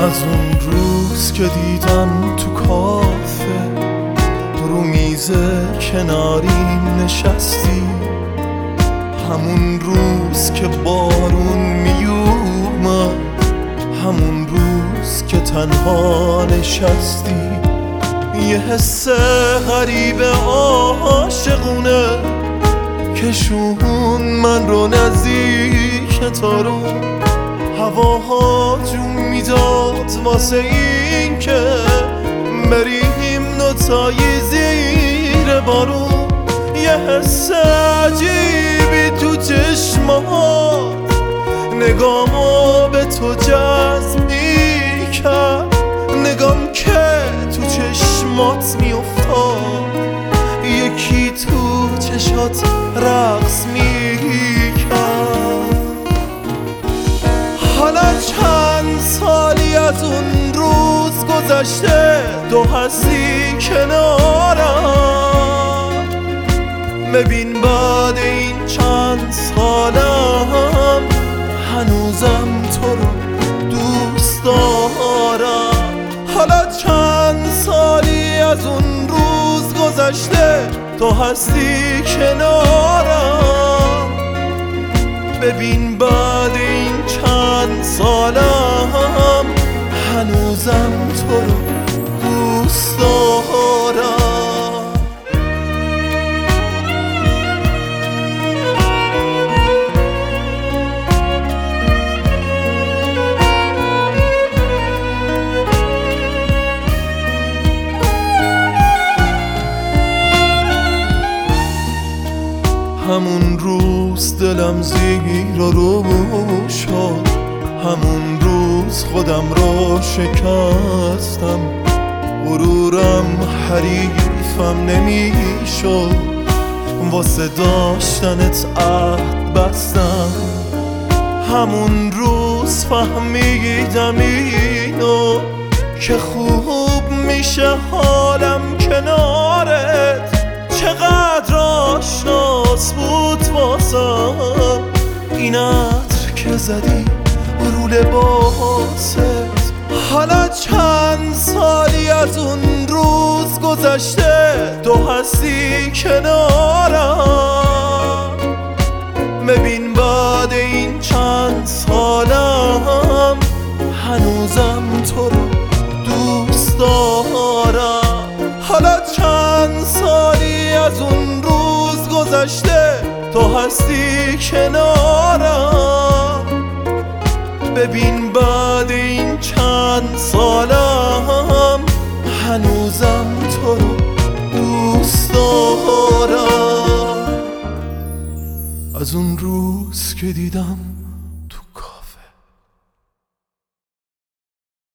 از اون روز که دیدم تو کافه رو میز کناریم نشستی، همون روز که بارون میومد، همون روز که تنها نشستی، یه حس غریب عاشقونه کشون من رو نزدیک تا رو هواها جون میداد واسه این که بریم نوتای زیر بارون. یه حس عجیبی تو چشمات نگاه به تو جذب میکرد، نگام که تو چشمات میافتاد یکی تو چشات رقص میکرد. حالا چند سالی از اون روز گذشته، تو هستی کنارم، ببین بعد این چند سالم هنوزم تو رو دوست دارم. حالا چند سالی از اون روز گذشته، تو هستی کنارم، ببین بعد این چند سالم هنوزم تو رو دوست دارم. همون روز دلم زیر رو شد، همون روز خودم رو شکستم، غرورم حریفم نمیشد، واسه داشتنت عهد بستم. همون روز فهمیدم اینو که خوب میشه حالم کنارت، چقدر آشناس بود واسم این عطر که زدی رو لباست. حالا چند سالی از اون روز گذشته، تو هستی کنارم، ببین بعد این چند سالم هنوزم تو رو دوست دارم. حالا چند سالی از اون روز گذشته، تو هستی کنارم، ببین بعد این چند سالم هنوزم تو رو دوست دارم. از اون روز که دیدم